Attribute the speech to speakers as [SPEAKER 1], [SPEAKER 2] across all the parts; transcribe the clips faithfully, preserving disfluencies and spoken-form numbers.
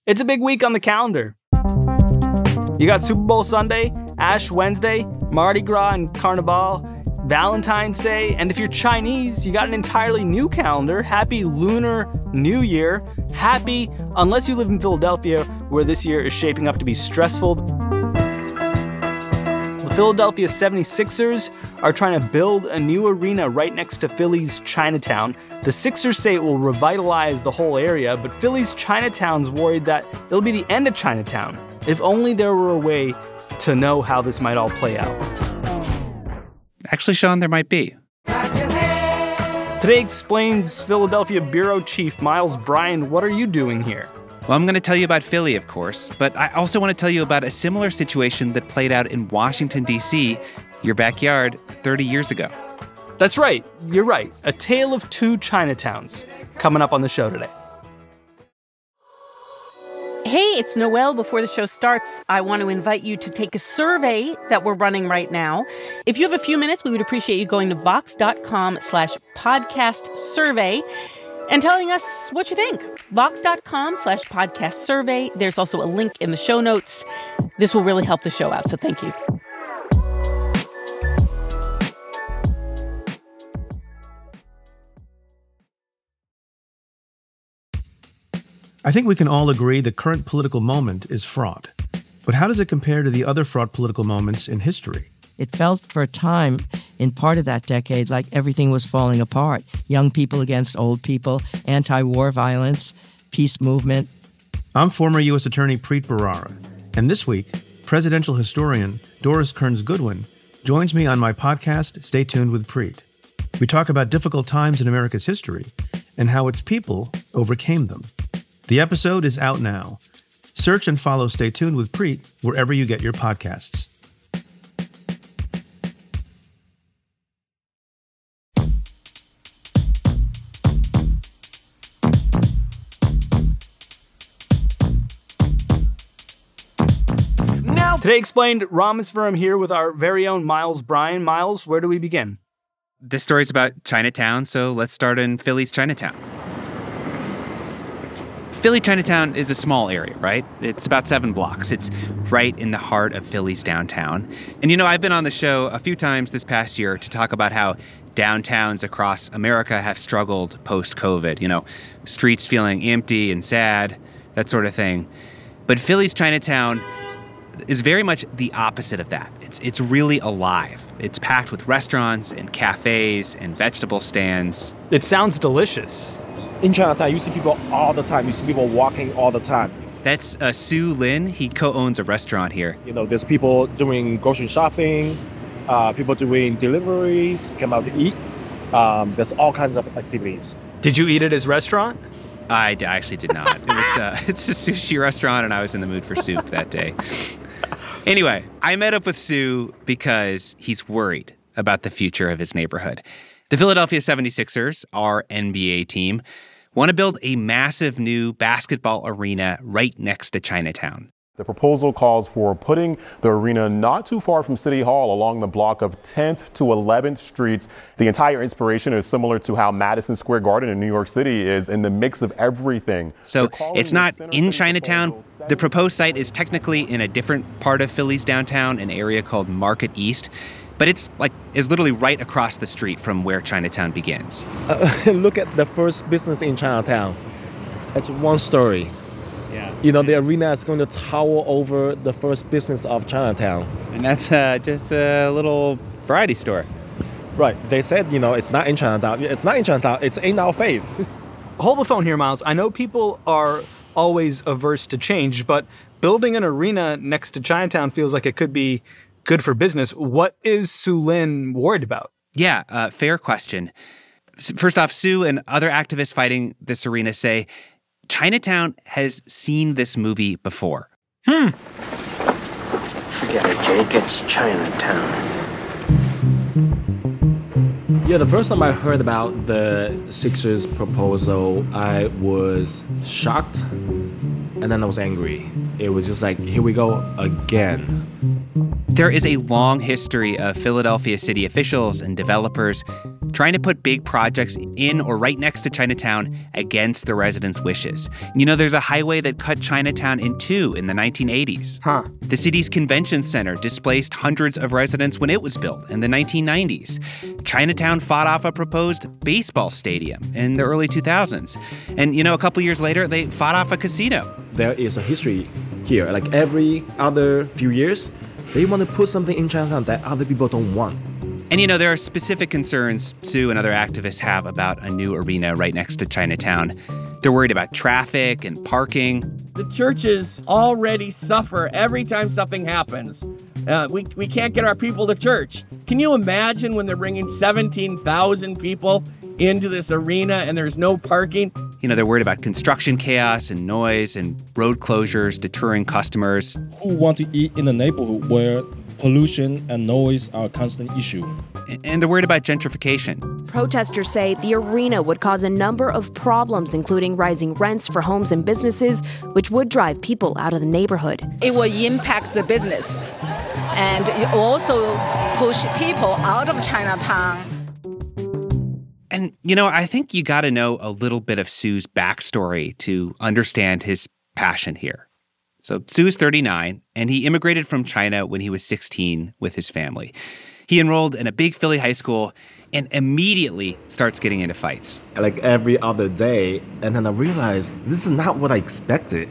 [SPEAKER 1] It's a big week on the calendar. You got Super Bowl Sunday, Ash Wednesday, Mardi Gras and Carnival, Valentine's Day, and if you're Chinese, you got an entirely new calendar. Happy Lunar New Year. Happy, unless you live in Philadelphia, where this year is shaping up to be stressful. The Philadelphia seventy-sixers are trying to build a new arena right next to Philly's Chinatown. The Sixers say it will revitalize the whole area, but Philly's Chinatown's worried that it'll be the end of Chinatown. If only there were a way to know how this might all play out.
[SPEAKER 2] Actually, Sean, there might be.
[SPEAKER 1] Today Explains Philadelphia Bureau Chief Miles Bryan, what are you doing here?
[SPEAKER 2] Well, I'm going to tell you about Philly, of course, but I also want to tell you about a similar situation that played out in Washington, D C, your backyard, thirty years ago.
[SPEAKER 1] That's right. You're right. A tale of two Chinatowns coming up on the show today.
[SPEAKER 3] Hey, it's Noelle. Before the show starts, I want to invite you to take a survey that we're running right now. If you have a few minutes, we would appreciate you going to vox.com slash podcast survey and telling us what you think. Vox.com slash podcast survey. There's also a link in the show notes. This will really help the show out, so thank you.
[SPEAKER 4] I think we can all agree the current political moment is fraught. But how does it compare to the other fraught political moments in history?
[SPEAKER 5] It felt for a time in part of that decade like everything was falling apart. Young people against old people, anti-war violence, peace movement.
[SPEAKER 4] I'm former U S Attorney Preet Bharara, and this week, presidential historian Doris Kearns Goodwin joins me on my podcast, Stay Tuned with Preet. We talk about difficult times in America's history and how its people overcame them. The episode is out now. Search and follow Stay Tuned with Preet wherever you get your podcasts.
[SPEAKER 1] Now, Today Explained, Rameswaram here with our very own Miles Bryan. Miles, where do we begin?
[SPEAKER 2] This story's about Chinatown, so let's start in Philly's Chinatown. Philly Chinatown is a small area, right? It's about seven blocks. It's right in the heart of Philly's downtown. And you know, I've been on the show a few times this past year to talk about how downtowns across America have struggled post-COVID. You know, streets feeling empty and sad, that sort of thing. But Philly's Chinatown is very much the opposite of that. It's it's really alive. It's packed with restaurants and cafes and vegetable stands.
[SPEAKER 1] It sounds delicious.
[SPEAKER 6] In Chinatown, you see people all the time. You see people walking all the time.
[SPEAKER 2] That's uh, Sue Lin. He co-owns a restaurant here.
[SPEAKER 6] You know, there's people doing grocery shopping, uh, people doing deliveries, come out to eat. Um, there's all kinds of activities.
[SPEAKER 1] Did you eat at his restaurant?
[SPEAKER 2] I, I actually did not. It was uh, it's a sushi restaurant, and I was in the mood for soup that day. Anyway, I met up with Sue because he's worried about the future of his neighborhood. The Philadelphia seventy-sixers, our N B A team, want to build a massive new basketball arena right next to Chinatown.
[SPEAKER 7] The proposal calls for putting the arena not too far from City Hall along the block of tenth to eleventh streets. The entire inspiration is similar to how Madison Square Garden in New York City is, in the mix of everything.
[SPEAKER 2] So it's not in Chinatown. The proposed site is technically in a different part of Philly's downtown, an area called Market East. But it's like is literally right across the street from where Chinatown begins.
[SPEAKER 6] Uh, look at the first business in Chinatown. It's one story.
[SPEAKER 2] Yeah.
[SPEAKER 6] You know, the arena is going to tower over the first business of Chinatown.
[SPEAKER 2] And that's uh, just a little variety store.
[SPEAKER 6] Right. They said, you know, it's not in Chinatown. It's not in Chinatown. It's in our face.
[SPEAKER 1] Hold the phone here, Miles. I know people are always averse to change, but building an arena next to Chinatown feels like it could be good for business. What is Sue Lin worried about?
[SPEAKER 2] Yeah, uh, fair question. First off, Sue and other activists fighting this arena say Chinatown has seen this movie before.
[SPEAKER 1] Hmm.
[SPEAKER 8] Forget it, Jake. It's Chinatown.
[SPEAKER 6] Yeah, the first time I heard about the Sixers proposal, I was shocked, and then I was angry. It was just like, here we go again.
[SPEAKER 2] There is a long history of Philadelphia city officials and developers trying to put big projects in or right next to Chinatown against the residents' wishes. You know, there's a highway that cut Chinatown in two in the nineteen eighties.
[SPEAKER 1] Huh.
[SPEAKER 2] The city's convention center displaced hundreds of residents when it was built in the nineteen nineties. Chinatown fought off a proposed baseball stadium in the early two thousands. And, you know, a couple years later, they fought off a casino.
[SPEAKER 6] There is a history here. Like every other few years, they want to put something in Chinatown that other people don't want.
[SPEAKER 2] And, you know, there are specific concerns Sue and other activists have about a new arena right next to Chinatown. They're worried about traffic and parking.
[SPEAKER 9] The churches already suffer every time something happens. Uh, we, we can't get our people to church. Can you imagine when they're bringing seventeen thousand people into this arena and there's no parking?
[SPEAKER 2] You know, they're worried about construction chaos and noise and road closures deterring customers.
[SPEAKER 10] Who want to eat in a neighborhood where pollution and noise are a constant issue?
[SPEAKER 2] And they're worried about gentrification.
[SPEAKER 11] Protesters say the arena would cause a number of problems, including rising rents for homes and businesses, which would drive people out of the neighborhood.
[SPEAKER 12] It will impact the business, and it also push people out of Chinatown.
[SPEAKER 2] And, you know, I think you got to know a little bit of Sue's backstory to understand his passion here. So Sue's thirty-nine, and he immigrated from China when he was sixteen with his family. He enrolled in a big Philly high school and immediately starts getting into fights.
[SPEAKER 6] Like every other day, and then I realized this is not what I expected.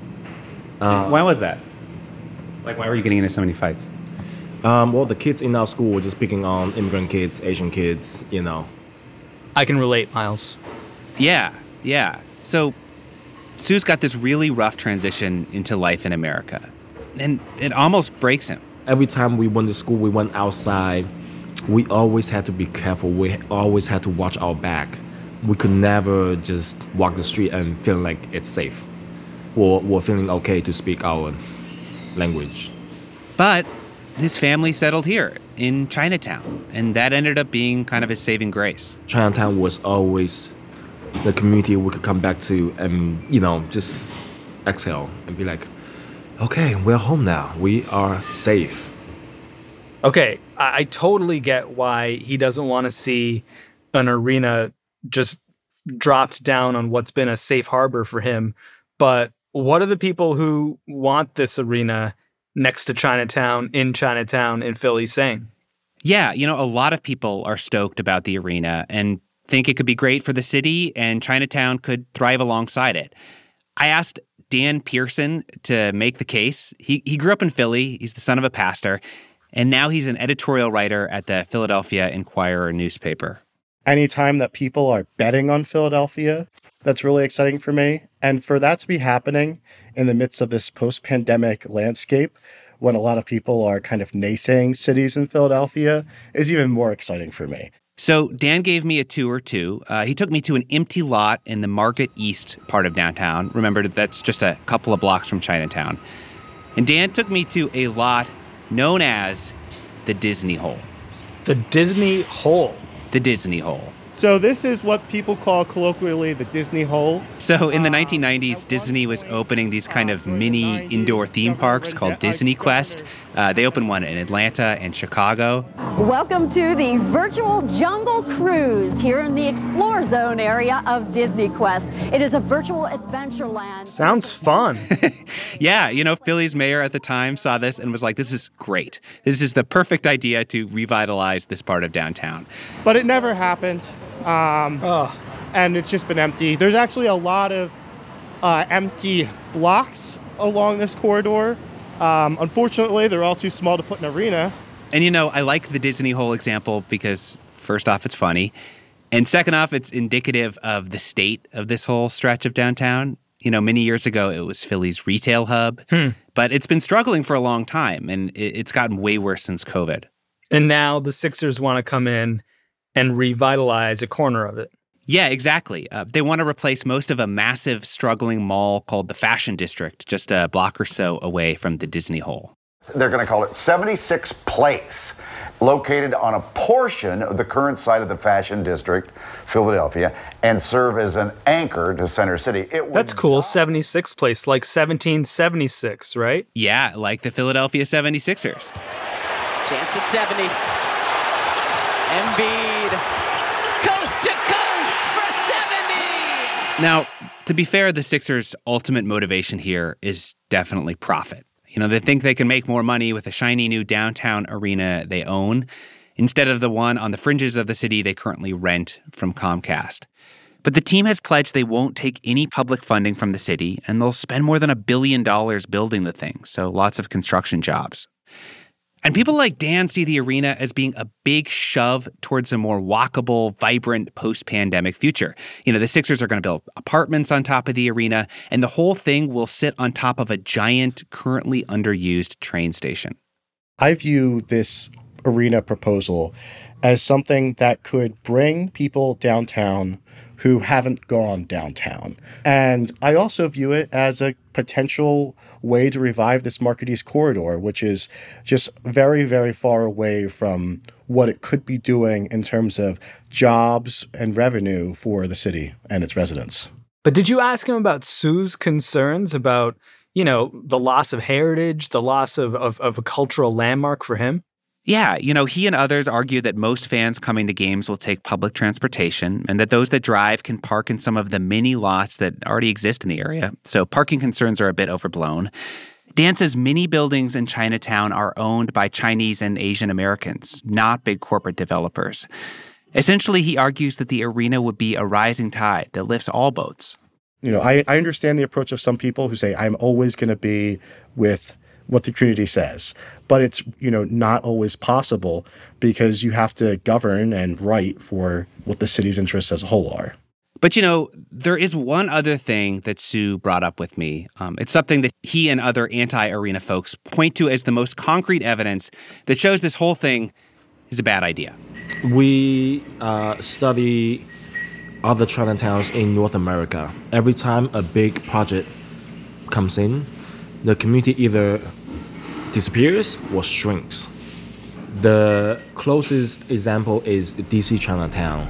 [SPEAKER 2] Uh, why was that? Like, why were you getting into so many fights?
[SPEAKER 6] Um, well, the kids in our school were just picking on immigrant kids, Asian kids, you know.
[SPEAKER 1] I can relate, Miles.
[SPEAKER 2] Yeah, yeah. So Sue's got this really rough transition into life in America, and it almost breaks him.
[SPEAKER 6] Every time we went to school, we went outside, we always had to be careful. We always had to watch our back. We could never just walk the street and feel like it's safe. Or we're feeling okay to speak our language.
[SPEAKER 2] But his family settled here in Chinatown, and that ended up being kind of his saving grace.
[SPEAKER 6] Chinatown was always the community we could come back to and, you know, just exhale and be like, okay, we're home now. We are safe.
[SPEAKER 1] Okay, I, I totally get why he doesn't want to see an arena just dropped down on what's been a safe harbor for him. But what are the people who want this arena next to Chinatown, in Chinatown, in Philly saying?
[SPEAKER 2] Yeah, you know, a lot of people are stoked about the arena and think it could be great for the city and Chinatown could thrive alongside it. I asked Dan Pearson to make the case. He he grew up in Philly. He's the son of a pastor. And now he's an editorial writer at the Philadelphia Inquirer newspaper.
[SPEAKER 13] Anytime that people are betting on Philadelphia, that's really exciting for me. And for that to be happening in the midst of this post-pandemic landscape, when a lot of people are kind of naysaying cities in Philadelphia, is even more exciting for me.
[SPEAKER 2] So Dan gave me a tour, too. Uh, he took me to an empty lot in the Market East part of downtown. Remember, that's just a couple of blocks from Chinatown. And Dan took me to a lot known as the Disney Hole.
[SPEAKER 1] The Disney Hole?
[SPEAKER 2] The Disney Hole.
[SPEAKER 13] So this is what people call colloquially the Disney Hole.
[SPEAKER 2] So in the nineteen nineties, Disney was opening these kind of mini indoor theme parks called Disney Quest. Uh, they opened one in Atlanta and Chicago.
[SPEAKER 14] Welcome to the virtual jungle cruise here in the Explore Zone area of Disney Quest. It is a virtual adventure land.
[SPEAKER 1] Sounds fun.
[SPEAKER 2] Yeah, you know, Philly's mayor at the time saw this and was like, this is great. This is the perfect idea to revitalize this part of downtown.
[SPEAKER 13] But it never happened. Um,
[SPEAKER 1] oh.
[SPEAKER 13] And it's just been empty. There's actually a lot of uh, empty blocks along this corridor. Um, unfortunately, they're all too small to put an arena.
[SPEAKER 2] And, you know, I like the Disney Hole example because, first off, it's funny. And second off, it's indicative of the state of this whole stretch of downtown. You know, many years ago, it was Philly's retail hub.
[SPEAKER 1] Hmm.
[SPEAKER 2] But it's been struggling for a long time, and it's gotten way worse since COVID.
[SPEAKER 1] And now the Sixers want to come in and revitalize a corner of it.
[SPEAKER 2] Yeah, exactly. Uh, they want to replace most of a massive, struggling mall called the Fashion District, just a block or so away from the Disney Hole.
[SPEAKER 15] They're going to call it seventy-sixth Place, located on a portion of the current site of the Fashion District, Philadelphia, and serve as an anchor to Center City. It
[SPEAKER 1] That's cool, seventy-sixth Place, like seventeen seventy-six, right?
[SPEAKER 2] Yeah, like the Philadelphia seventy-sixers.
[SPEAKER 16] Chance at seventy. Embiid coast to coast for seventy!
[SPEAKER 2] Now, to be fair, the Sixers' ultimate motivation here is definitely profit. You know, they think they can make more money with a shiny new downtown arena they own instead of the one on the fringes of the city they currently rent from Comcast. But the team has pledged they won't take any public funding from the city, and they'll spend more than a billion dollars building the thing, so lots of construction jobs. And people like Dan see the arena as being a big shove towards a more walkable, vibrant, post-pandemic future. You know, the Sixers are going to build apartments on top of the arena, and the whole thing will sit on top of a giant, currently underused train station.
[SPEAKER 13] I view this arena proposal as something that could bring people downtown who haven't gone downtown. And I also view it as a potential way to revive this Market East corridor, which is just very, very far away from what it could be doing in terms of jobs and revenue for the city and its residents.
[SPEAKER 1] But did you ask him about Sue's concerns about, you know, the loss of heritage, the loss of, of, of a cultural landmark for him?
[SPEAKER 2] Yeah, you know, he and others argue that most fans coming to games will take public transportation and that those that drive can park in some of the mini lots that already exist in the area. So parking concerns are a bit overblown. Dan says many buildings in Chinatown are owned by Chinese and Asian Americans, not big corporate developers. Essentially, he argues that the arena would be a rising tide that lifts all boats.
[SPEAKER 13] You know, I, I understand the approach of some people who say, I'm always going to be with what the community says. But it's, you know, not always possible because you have to govern and write for what the city's interests as a whole are.
[SPEAKER 2] But, you know, there is one other thing that Sue brought up with me. Um, it's something that he and other anti-arena folks point to as the most concrete evidence that shows this whole thing is a bad idea.
[SPEAKER 6] We uh, study other Chinatowns in North America. Every time a big project comes in, the community either disappears or shrinks. The closest example is D C Chinatown.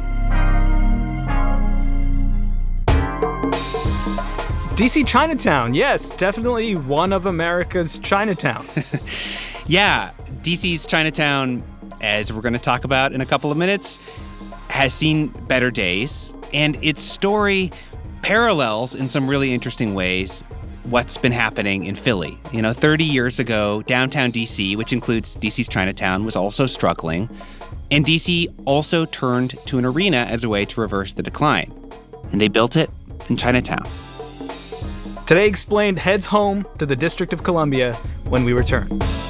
[SPEAKER 1] D C Chinatown, yes, definitely one of America's Chinatowns.
[SPEAKER 2] Yeah, D C's Chinatown, as we're going to talk about in a couple of minutes, has seen better days, and its story parallels in some really interesting ways what's been happening in Philly. You know, thirty years ago, downtown D C, which includes D C's Chinatown, was also struggling. And D C also turned to an arena as a way to reverse the decline. And they built it in Chinatown.
[SPEAKER 1] Today Explained heads home to the District of Columbia when we return.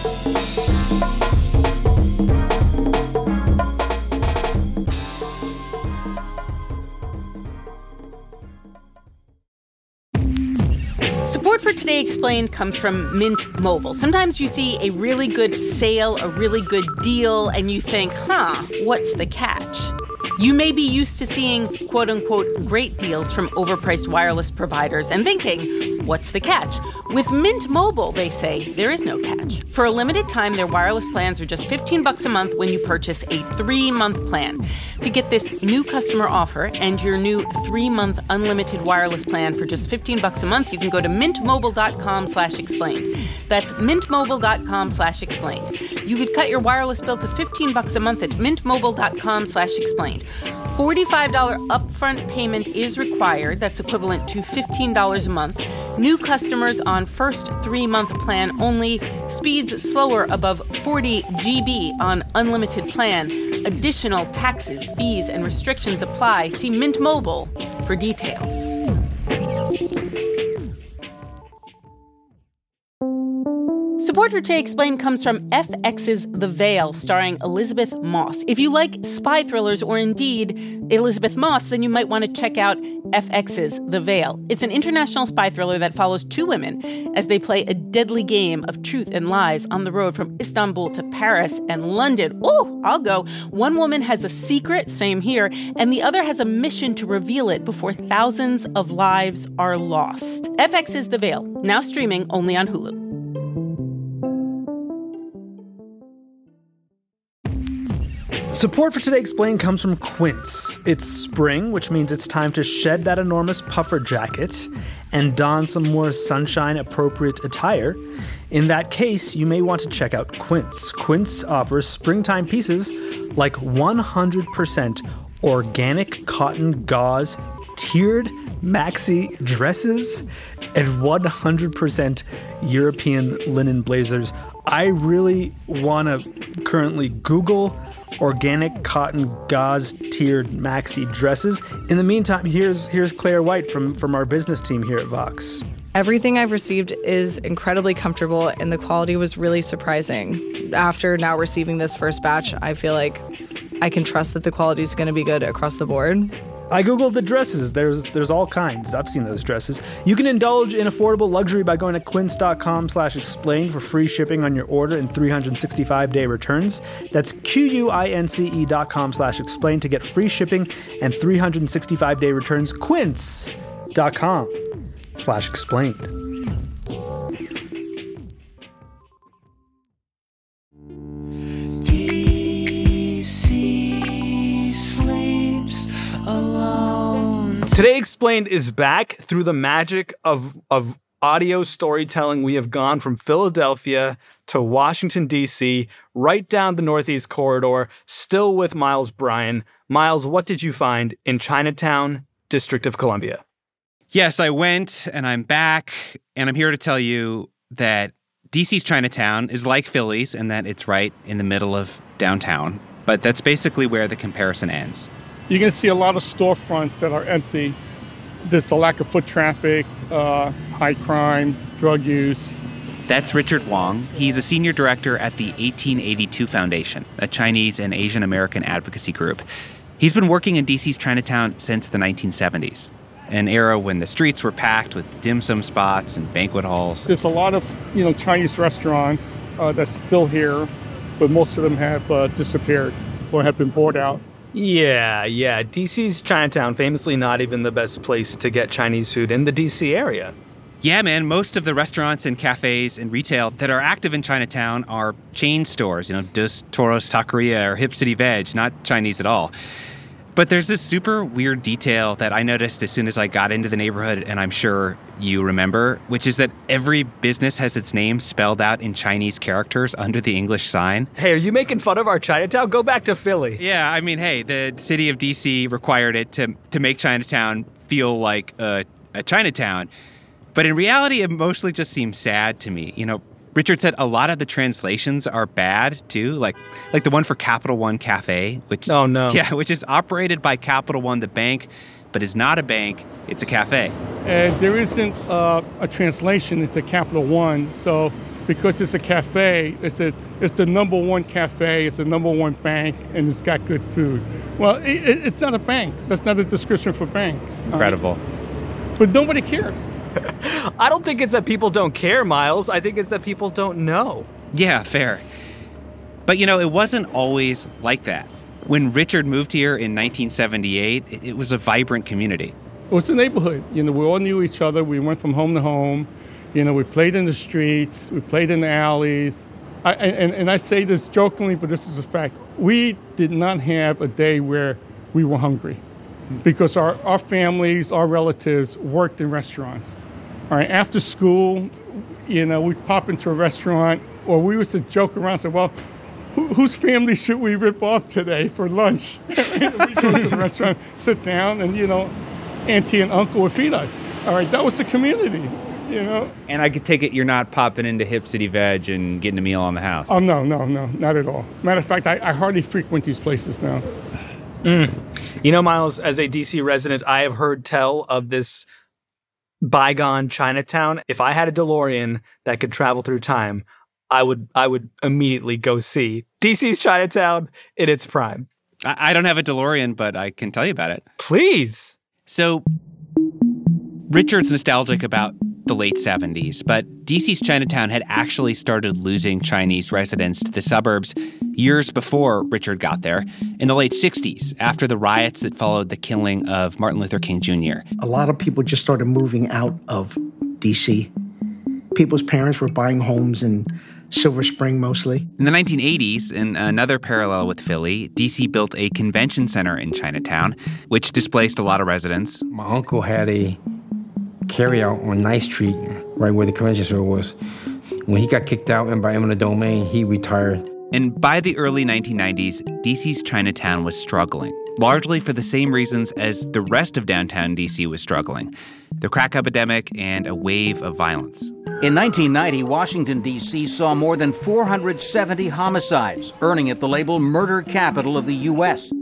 [SPEAKER 3] Support for Today Explained comes from Mint Mobile. Sometimes you see a really good sale, a really good deal, and you think, huh, what's the catch? You may be used to seeing quote-unquote great deals from overpriced wireless providers and thinking, what's the catch? With Mint Mobile, they say, there is no catch. For a limited time, their wireless plans are just fifteen bucks a month when you purchase a three-month plan. To get this new customer offer and your new three-month unlimited wireless plan for just fifteen bucks a month, you can go to mintmobile.com slash explained. That's mintmobile.com slash explained. You could cut your wireless bill to fifteen bucks a month at mintmobile.com slash explained. forty-five dollars upfront payment is required. That's equivalent to fifteen dollars a month. New customers on first three-month plan only. Speeds slower above forty gigabytes on unlimited plan. Additional taxes, fees, and restrictions apply. See Mint Mobile for details. Support for Today Explained comes from F X's The Veil, starring Elizabeth Moss. If you like spy thrillers or indeed Elizabeth Moss, then you might want to check out F X's The Veil. It's an international spy thriller that follows two women as they play a deadly game of truth and lies on the road from Istanbul to Paris and London. Oh, I'll go. One woman has a secret, same here, and the other has a mission to reveal it before thousands of lives are lost. F X's The Veil, now streaming only on Hulu.
[SPEAKER 1] Support for Today Explained comes from Quince. It's spring, which means it's time to shed that enormous puffer jacket and don some more sunshine-appropriate attire. In that case, you may want to check out Quince. Quince offers springtime pieces like one hundred percent
[SPEAKER 17] organic cotton gauze tiered maxi dresses, and one hundred percent European linen blazers. I really want to currently Google organic cotton gauze tiered maxi dresses. In the meantime, here's here's Claire White from, from our business team here at Vox.
[SPEAKER 18] Everything I've received is incredibly comfortable, and the quality was really surprising. After now receiving this first batch, I feel like I can trust that the quality is going to be good across the board.
[SPEAKER 17] I Googled the dresses. There's there's all kinds. I've seen those dresses. You can indulge in affordable luxury by going to quince.com slash explain for free shipping on your order and three hundred sixty-five day returns. That's Q-U-I-N-C-E dot com slash explain to get free shipping and three hundred sixty-five day returns. Quince.com slash explained.
[SPEAKER 19] D C sleeps alone.
[SPEAKER 1] Today Explained is back through the magic of, of audio storytelling. We have gone from Philadelphia to Washington, D C, right down the Northeast Corridor, still with Miles Bryan. Miles, what did you find in Chinatown, District of Columbia?
[SPEAKER 2] Yes, I went, and I'm back, and I'm here to tell you that D C's Chinatown is like Philly's in that it's right in the middle of downtown, but that's basically where the comparison ends.
[SPEAKER 20] You're going to see a lot of storefronts that are empty. There's a lack of foot traffic, uh, high crime, drug use.
[SPEAKER 2] That's Richard Wong. He's a senior director at the eighteen eighty-two Foundation, a Chinese and Asian American advocacy group. He's been working in D C's Chinatown since the nineteen seventies. An era when the streets were packed with dim sum spots and banquet halls.
[SPEAKER 20] There's a lot of, you know, Chinese restaurants uh, that's still here, but most of them have uh, disappeared or have been bought out.
[SPEAKER 1] Yeah, yeah. D C's Chinatown, famously not even the best place to get Chinese food in the D C area.
[SPEAKER 2] Yeah, man, most of the restaurants and cafes and retail that are active in Chinatown are chain stores, you know, Dos Toros Taqueria or Hip City Veg, not Chinese at all. But there's this super weird detail that I noticed as soon as I got into the neighborhood, and I'm sure you remember, which is that every business has its name spelled out in Chinese characters under the English sign.
[SPEAKER 1] Hey, are you making fun of our Chinatown? Go back to Philly.
[SPEAKER 2] Yeah, I mean, hey, the city of D C required it to, to make Chinatown feel like a, a Chinatown. But in reality, it mostly just seems sad to me. You know, Richard said a lot of the translations are bad, too, like like the one for Capital One Cafe, which
[SPEAKER 1] oh no,
[SPEAKER 2] yeah, which is operated by Capital One, the bank, but is not a bank, it's a cafe.
[SPEAKER 20] And there isn't uh, a translation into Capital One, so because it's a cafe, it's a it's the number one cafe, it's the number one bank, and it's got good food. Well, it, it's not a bank. That's not a description for bank.
[SPEAKER 2] Incredible.
[SPEAKER 20] Um, but nobody cares.
[SPEAKER 1] I don't think it's that people don't care, Miles. I think it's that people don't know.
[SPEAKER 2] Yeah, fair. But, you know, it wasn't always like that. When Richard moved here in nineteen seventy-eight, it, it was a vibrant community.
[SPEAKER 20] It was a neighborhood. You know, we all knew each other. We went from home to home. You know, we played in the streets. We played in the alleys. I, and, and I say this jokingly, but this is a fact. We did not have a day where we were hungry because our, our families, our relatives worked in restaurants. All right, after school, you know, we'd pop into a restaurant, or we used to joke around and say, well, who, whose family should we rip off today for lunch? We go to the restaurant, sit down, and, you know, auntie and uncle would feed us. All right, that was the community, you know.
[SPEAKER 2] And I could take it you're not popping into Hip City Veg and getting a meal on the house.
[SPEAKER 20] Oh, no, no, no, not at all. Matter of fact, I, I hardly frequent these places now.
[SPEAKER 1] Mm. You know, Miles, as a D C resident, I have heard tell of this bygone Chinatown. If I had a DeLorean that could travel through time, I would I would immediately go see D C's Chinatown in its prime.
[SPEAKER 2] I, I don't have a DeLorean, but I can tell you about it.
[SPEAKER 1] Please.
[SPEAKER 2] So, Richard's nostalgic about the late seventies, but D C's Chinatown had actually started losing Chinese residents to the suburbs years before Richard got there, in the late sixties, after the riots that followed the killing of Martin Luther King Junior
[SPEAKER 21] A lot of people just started moving out of D C. People's parents were buying homes in Silver Spring mostly.
[SPEAKER 2] In the nineteen eighties, in another parallel with Philly, D C built a convention center in Chinatown, which displaced a lot of residents.
[SPEAKER 22] My uncle had a carryout on Ninth Street, right where the convention center was. When he got kicked out and by eminent domain, he retired.
[SPEAKER 2] And by the early nineteen nineties, D C's Chinatown was struggling. largely for the same reasons as the rest of downtown D C was struggling: the crack epidemic and a wave of violence.
[SPEAKER 4] In nineteen ninety, Washington, D C saw more than four hundred seventy homicides, earning it the label murder capital of the U S.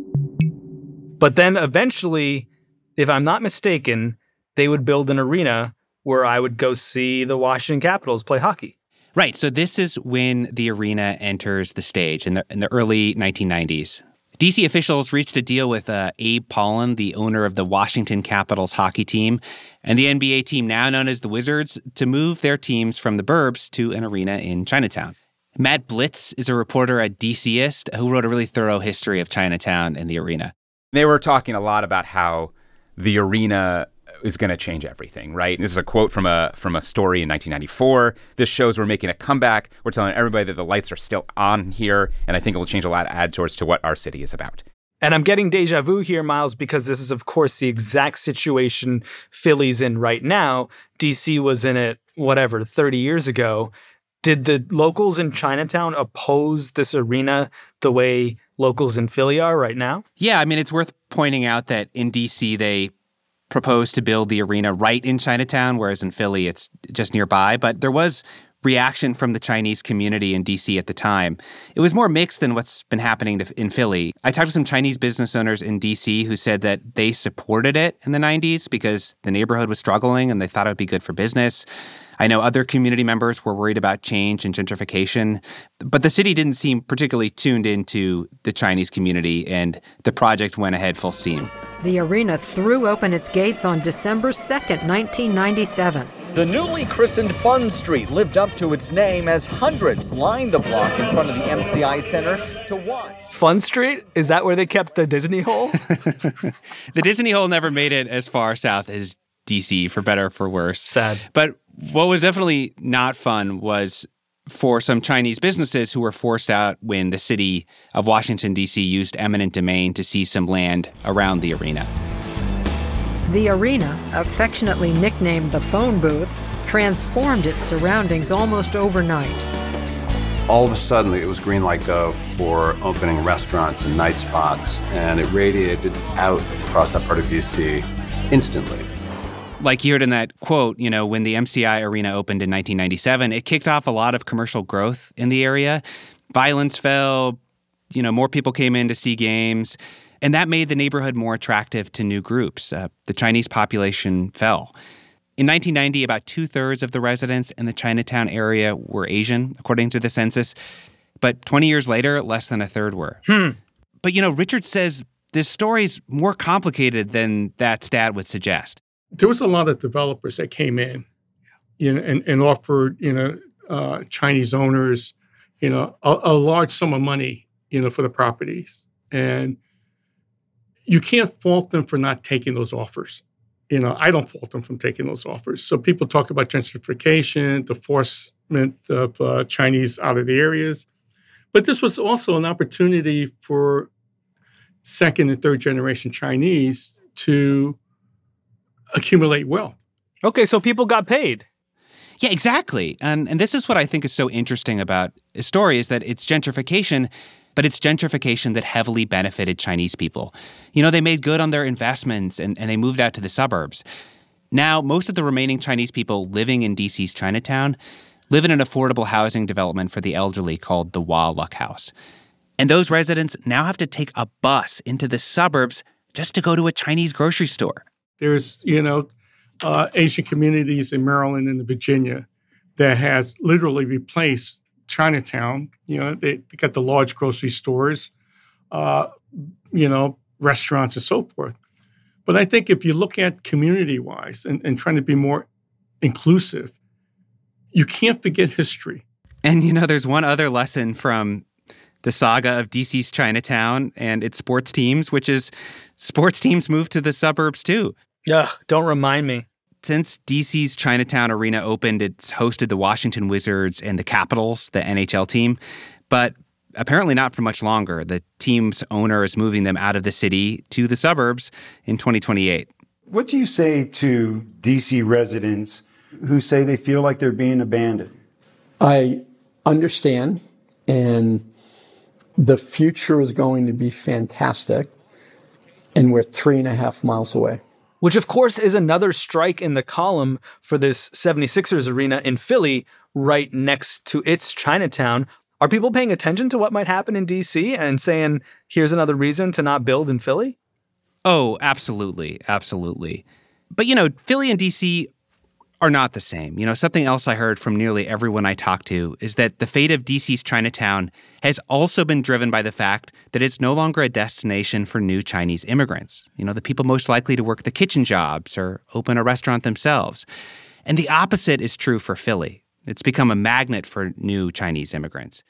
[SPEAKER 1] But then eventually, if I'm not mistaken, they would build an arena where I would go see the Washington Capitals play hockey.
[SPEAKER 2] Right. So this is when the arena enters the stage in the, in the early nineteen nineties. D C officials reached a deal with uh, Abe Pollin, the owner of the Washington Capitals hockey team, and the N B A team now known as the Wizards, to move their teams from the burbs to an arena in Chinatown. Matt Blitz is a reporter at DCist who wrote a really thorough history of Chinatown and the arena.
[SPEAKER 5] They were talking a lot about how the arena is going to change everything, right? And this is a quote from a from a story in nineteen ninety-four. This shows we're making a comeback. We're telling everybody that the lights are still on here, and I think it will change a lot, add towards to what our city is about.
[SPEAKER 1] And I'm getting deja vu here, Miles, because this is, of course, the exact situation Philly's in right now. D C was in it, whatever, thirty years ago. Did the locals in Chinatown oppose this arena the way locals in Philly are right now?
[SPEAKER 2] Yeah, I mean, it's worth pointing out that in D C, they proposed to build the arena right in Chinatown, whereas in Philly, it's just nearby. But there was reaction from the Chinese community in D C at the time. It was more mixed than what's been happening to, in Philly. I talked to some Chinese business owners in D C who said that they supported it in the nineties because the neighborhood was struggling and they thought it would be good for business. I know other community members were worried about change and gentrification, but the city didn't seem particularly tuned into the Chinese community, and the project went ahead full steam.
[SPEAKER 23] The arena threw open its gates on December second, nineteen ninety-seven.
[SPEAKER 24] The newly christened Fun Street lived up to its name as hundreds lined the block in front of the M C I Center to watch.
[SPEAKER 1] Fun Street? Is that where they kept the Disney hole?
[SPEAKER 2] The Disney hole never made it as far south as D C, for better or for worse.
[SPEAKER 1] Sad.
[SPEAKER 2] But what was definitely not fun was for some Chinese businesses who were forced out when the city of Washington, D C used eminent domain to seize some land around the arena.
[SPEAKER 23] The arena, affectionately nicknamed the phone booth, transformed its surroundings almost overnight.
[SPEAKER 25] All of a sudden, it was green light go for opening restaurants and night spots, and it radiated out across that part of D C instantly.
[SPEAKER 2] Like you heard in that quote, you know, when the M C I Arena opened in nineteen ninety-seven, it kicked off a lot of commercial growth in the area. Violence fell, you know, more people came in to see games, and that made the neighborhood more attractive to new groups. Uh, the Chinese population fell. In nineteen ninety, about two-thirds of the residents in the Chinatown area were Asian, according to the census. But twenty years later, less than a third were.
[SPEAKER 1] Hmm.
[SPEAKER 2] But, you know, Richard says this story's more complicated than that stat would suggest.
[SPEAKER 20] There was a lot of developers that came in, you know, and, and offered, you know, uh, Chinese owners, you know, a, a large sum of money, you know, for the properties. And you can't fault them for not taking those offers. You know, I don't fault them from taking those offers. So people talk about gentrification, the forcement of uh, Chinese out of the areas. But this was also an opportunity for second and third generation Chinese to accumulate wealth.
[SPEAKER 1] Okay, so people got paid.
[SPEAKER 2] Yeah, exactly. And and this is what I think is so interesting about this story is that it's gentrification, but it's gentrification that heavily benefited Chinese people. You know, they made good on their investments and, and they moved out to the suburbs. Now, most of the remaining Chinese people living in D C's Chinatown live in an affordable housing development for the elderly called the Wah Luck House. And those residents now have to take a bus into the suburbs just to go to a Chinese grocery store.
[SPEAKER 20] There's, you know, uh, Asian communities in Maryland and Virginia that has literally replaced Chinatown. You know, they, they got the large grocery stores, uh, you know, restaurants and so forth. But I think if you look at community-wise and, and trying to be more inclusive, you can't forget history.
[SPEAKER 2] And, you know, there's one other lesson from the saga of D C's Chinatown and its sports teams, which is sports teams move to the suburbs too.
[SPEAKER 1] Ugh, don't remind me.
[SPEAKER 2] Since D C's Chinatown Arena opened, it's hosted the Washington Wizards and the Capitals, the N H L team. But apparently not for much longer. The team's owner is moving them out of the city to the suburbs in twenty twenty-eight.
[SPEAKER 26] What do you say to D C residents who say they feel like they're being abandoned?
[SPEAKER 27] I understand, and the future is going to be fantastic. and we're three and a half miles away.
[SPEAKER 1] Which, of course, is another strike in the column for this seventy-sixers arena in Philly, right next to its Chinatown. Are people paying attention to what might happen in D C and saying, here's another reason to not build in Philly?
[SPEAKER 2] Oh, absolutely. Absolutely. But, you know, Philly and D C are not the same. You know, something else I heard from nearly everyone I talked to is that the fate of D C's Chinatown has also been driven by the fact that it's no longer a destination for new Chinese immigrants. You know, the people most likely to work the kitchen jobs or open a restaurant themselves. And the opposite is true for Philly. It's become a magnet for new Chinese immigrants.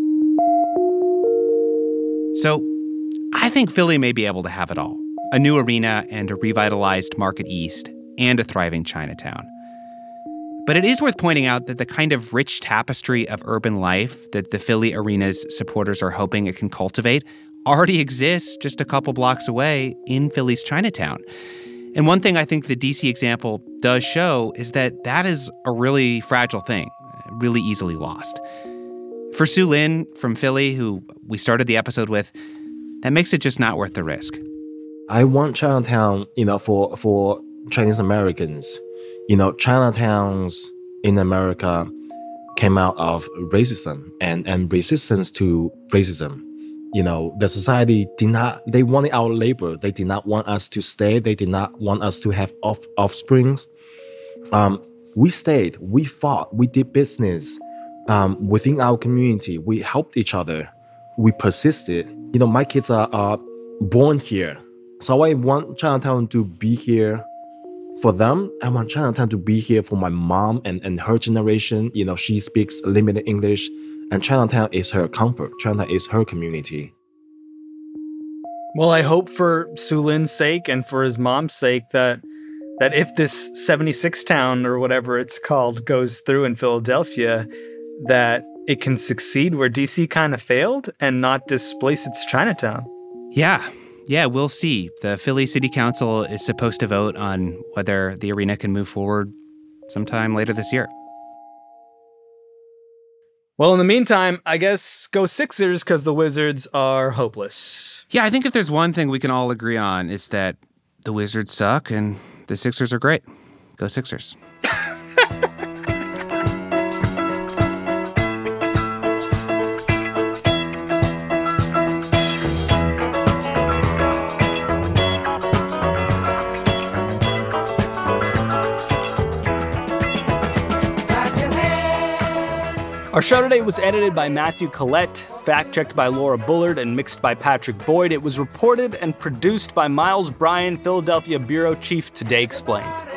[SPEAKER 2] So I think Philly may be able to have it all. A new arena and a revitalized Market East and a thriving Chinatown. But it is worth pointing out that the kind of rich tapestry of urban life that the Philly arena's supporters are hoping it can cultivate already exists just a couple blocks away in Philly's Chinatown. And one thing I think the D C example does show is that that is a really fragile thing, really easily lost. For Sue Lin from Philly, who we started the episode with, that makes it just not worth the risk.
[SPEAKER 6] I want Chinatown, you know, for, for Chinese Americans. You know, Chinatowns in America came out of racism and, and resistance to racism. You know, the society did not, they wanted our labor. They did not want us to stay. They did not want us to have off, offsprings. Um, we stayed, we fought, we did business um, within our community. We helped each other. We persisted. You know, my kids are, are born here. So I want Chinatown to be here for them. I want Chinatown to be here for my mom and, and her generation. You know, she speaks limited English, and Chinatown is her comfort. Chinatown is her community.
[SPEAKER 1] Well, I hope for Sue Lin's sake and for his mom's sake that that if this seventy-six town or whatever it's called goes through in Philadelphia, that it can succeed where D C kind of failed and not displace its Chinatown.
[SPEAKER 2] Yeah. Yeah, we'll see. The Philly City Council is supposed to vote on whether the arena can move forward sometime later this year.
[SPEAKER 1] Well, in the meantime, I guess go Sixers because the Wizards are hopeless.
[SPEAKER 2] Yeah, I think if there's one thing we can all agree on is that the Wizards suck and the Sixers are great. Go Sixers.
[SPEAKER 1] Our show today was edited by Matthew Collette, fact-checked by Laura Bullard, and mixed by Patrick Boyd. It was reported and produced by Miles Bryan, Philadelphia Bureau Chief, Today Explained.